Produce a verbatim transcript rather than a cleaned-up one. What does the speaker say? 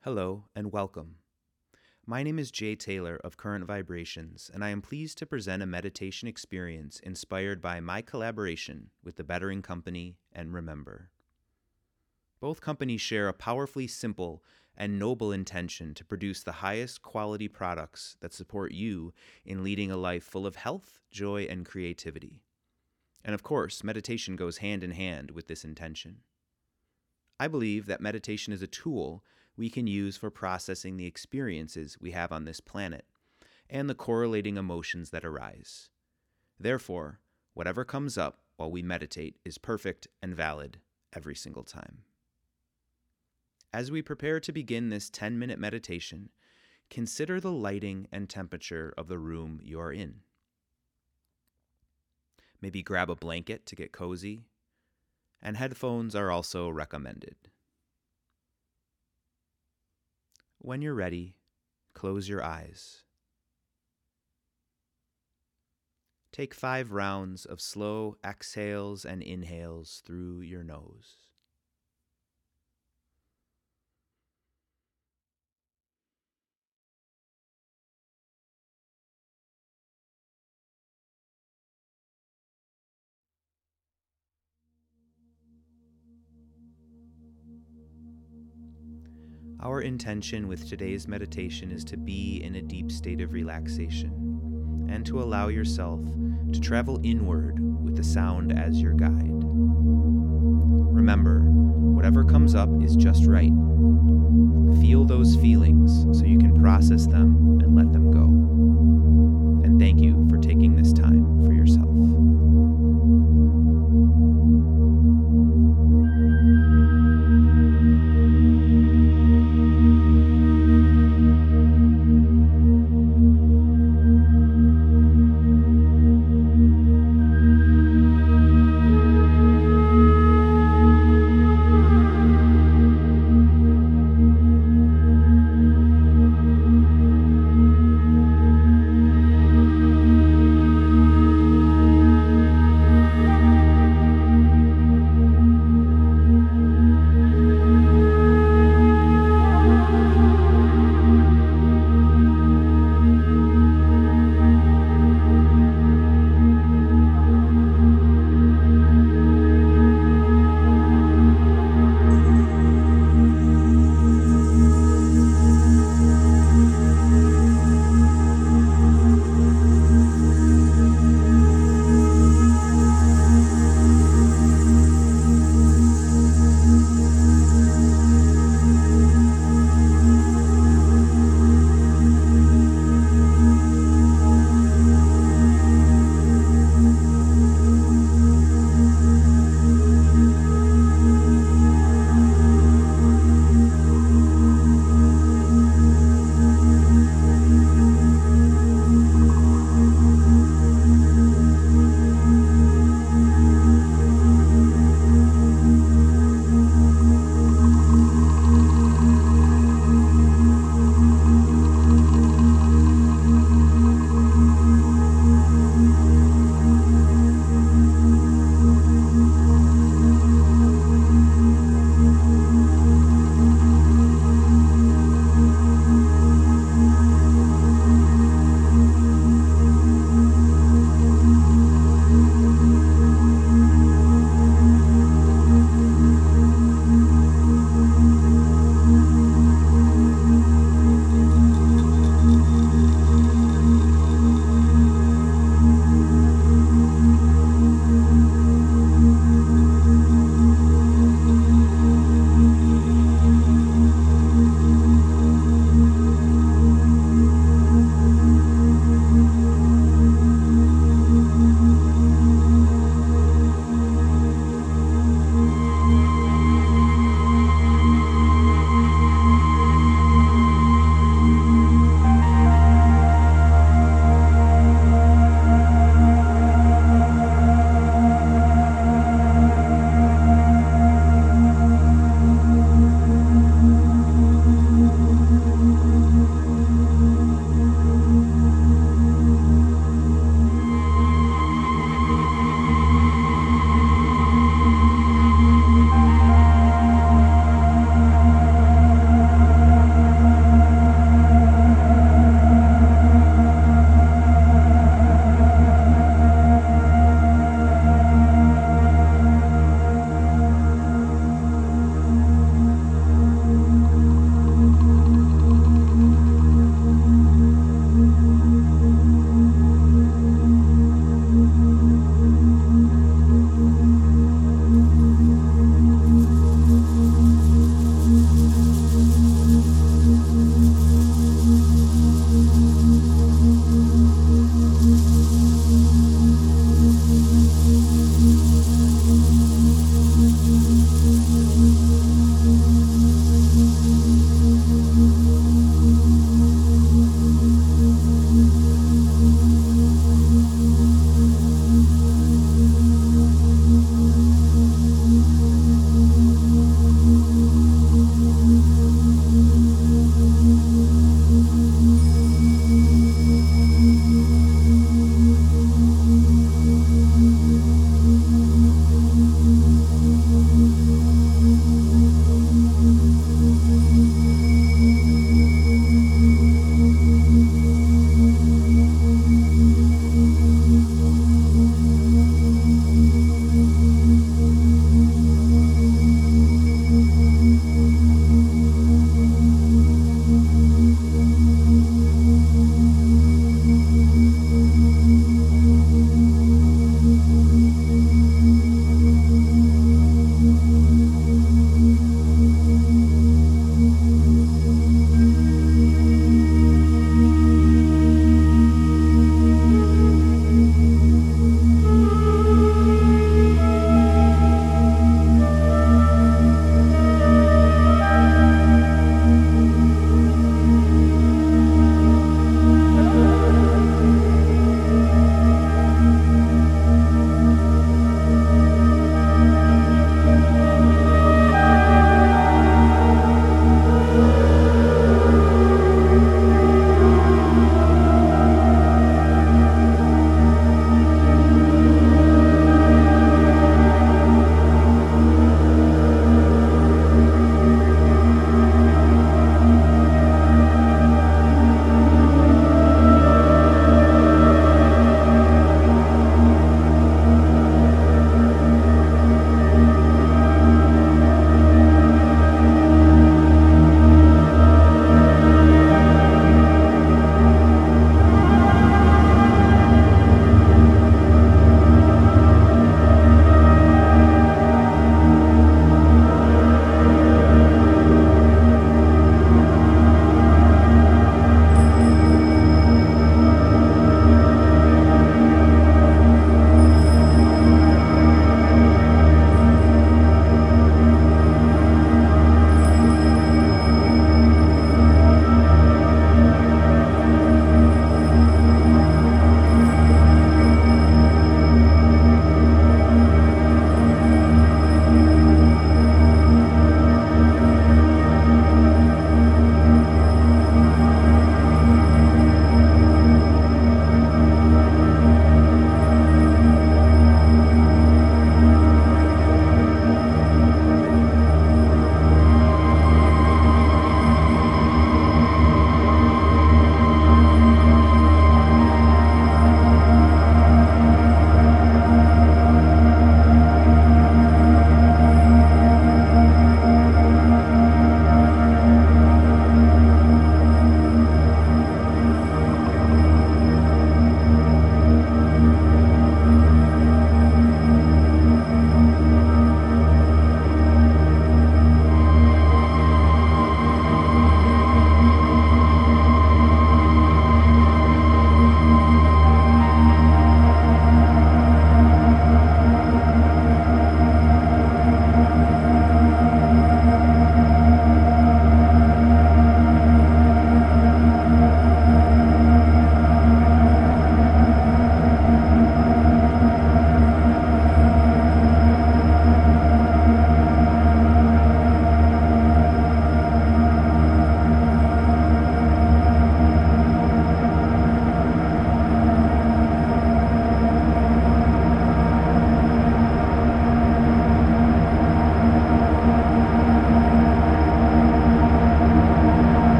Hello and welcome. My name is Jay Taylor of Current Vibrations, and I am pleased to present a meditation experience inspired by my collaboration with The Bettering Company and Remember. Both companies share a powerfully simple and noble intention to produce the highest quality products that support you in leading a life full of health, joy, and creativity. And of course, meditation goes hand in hand with this intention. I believe that meditation is a tool we can use for processing the experiences we have on this planet and the correlating emotions that arise. Therefore, whatever comes up while we meditate is perfect and valid every single time. As we prepare to begin this ten-minute meditation, consider the lighting and temperature of the room you are in. Maybe grab a blanket to get cozy, and headphones are also recommended. When you're ready, close your eyes. Take five rounds of slow exhales and inhales through your nose. Our intention with today's meditation is to be in a deep state of relaxation and to allow yourself to travel inward with the sound as your guide. Remember, whatever comes up is just right. Feel those feelings so you can process them